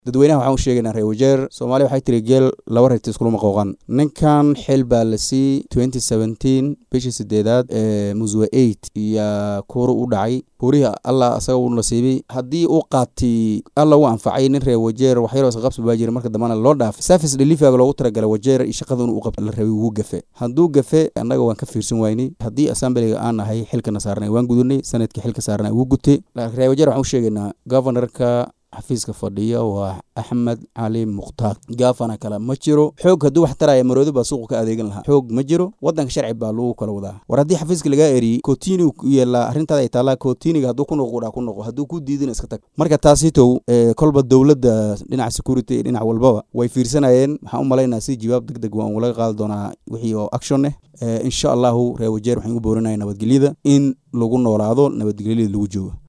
dadweynaha waxaan u sheegaynaa reer wajeer Soomaaliya waxay tiri geel laba reerti isku qooqan ninkan xil baa la sii 2017 bishii 8 muswa 8 iyo kooro u dhacay buriha Allah asaga uu nasiibay hadii uu qaati Allah uu anfacay nin reer wajeer wax yar oo qabsi baa jira marka dambana loo dhaaf service delivery loogu talagalay wajeer iyo shaqadan uu qabto la rabay uu gafe haduu gafe annaga waan ka fiirsan waynay hadii assembly aan ahay xilka nasaarnay waan gudunay sanadkii xilka saarnay uu gutay reer wajeer waxaan u sheegaynaa governorka xafiiska fadhiya waa Axmed Ali Muqtaar gaafana kala ma jiro xoog haduu wax taraya maroodo baa suuqa ka adeegan lahaa xoog ma jiro wadanka sharci baa lagu kala wadaa war hadii xafiiska laga eri kootini yeela arintada ay taala kootiniga haduu ku noqdo haduu ku diidin iska tag marka taasito kolba dawladda dhinaca security dhinac walbaba way fiirsanayeen waxaan u maleynaa si jawaab degdeg waan wala qaad doonaa wixii oo action insha Allah reer wajeer waxaan u boorinaynaa nabadgelyada in lagu noolaado nabadgelyada lagu joogo